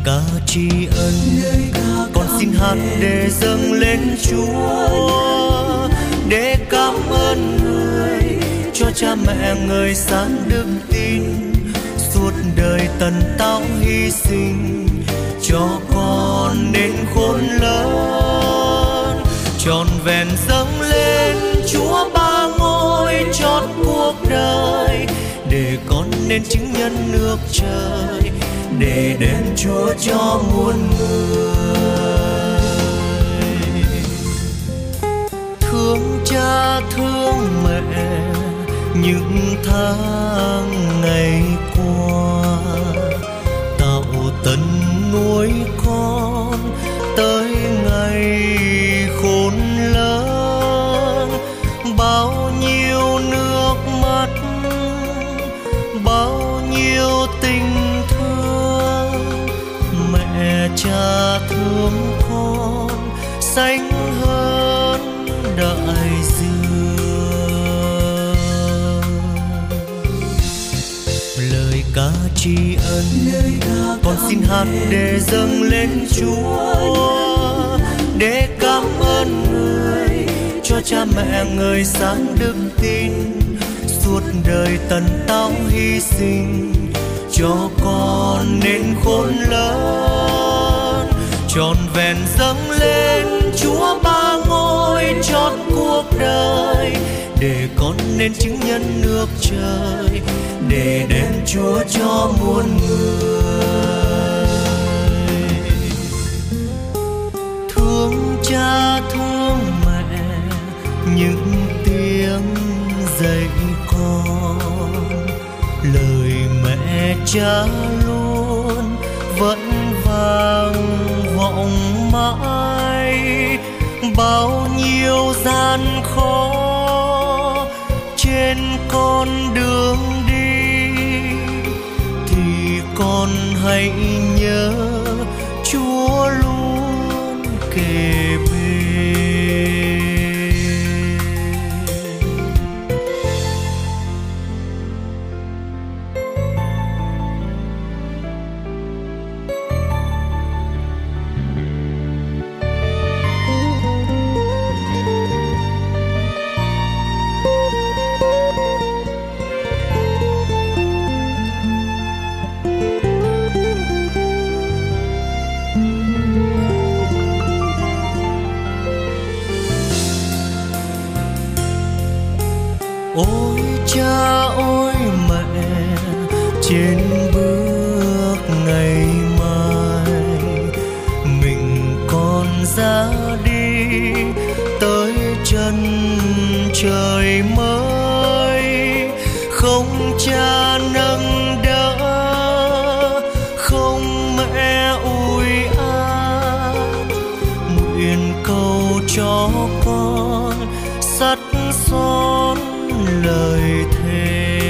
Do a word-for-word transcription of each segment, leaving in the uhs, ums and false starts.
ca tri ân con xin hát để dâng lên Chúa, để cảm ơn người cho cha mẹ người sáng đức tin, suốt đời tần tảo hy sinh cho con nên khôn lớn. Trọn vẹn dâng lên Chúa ba ngôi chót cuộc đời, để con nên chứng nhân nước trời, để đến Chúa cho muôn người. Thương cha thương mẹ những tháng ngày qua, tạo tấn nuôi con tới ngày khôn lớn. Bao nhiêu nước mắt, bao nhiêu tình thương, mẹ cha thương con sánh hơn đại dương. Lời ca tri ân con xin hát để dâng lên Chúa, để cảm ơn người cho cha mẹ người sáng đức tin, suốt đời tần tảo hy sinh cho con nên khôn lớn. Trọn vẹn dâng lên Chúa ba ngôi chót cuộc đời, để con nên chứng nhân nước trời, để đến Chúa cho muôn người. Thương cha thương mẹ những tiếng dạy con, lời mẹ cha luôn vẫn vang vọng mãi. Bao nhiêu gian khó trên con đường đi, thì con hãy nhớ Chúa luôn kề bên. Ôi cha ôi mẹ, trên bước ngày mai mình còn ra đi tới chân trời mới. Không cha nâng đỡ, không mẹ ủi an, nguyện cầu cho con sắt son lời thề.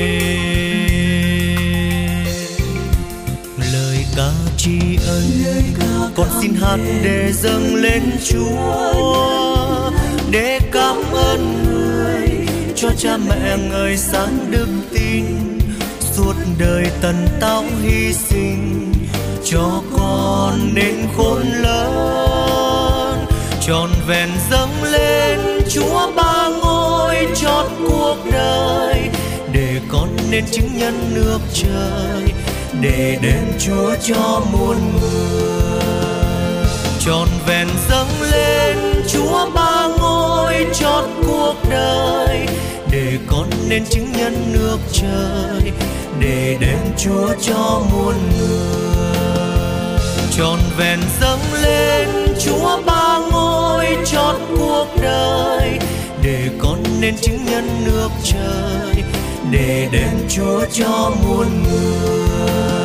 Lời ca tri ân con xin hát để dâng lên Chúa, để cảm ơn người cho cha mẹ người sáng đức tin, suốt đời tần tảo hy sinh cho con nên khôn lớn. Trọn vẹn dâng lên Chúa ba ngôi chót cuộc đời, để con nên chứng nhân nước trời, để đến Chúa cho muôn người. Trọn vẹn dâng lên Chúa ba ngôi chót cuộc đời, để con nên chứng nhân nước trời, để đến Chúa cho muôn người. Trọn vẹn dâng lên Chúa ba ngôi chót cuộc đời, để con nên chứng nhân nước trời, để đến Chúa cho muôn người.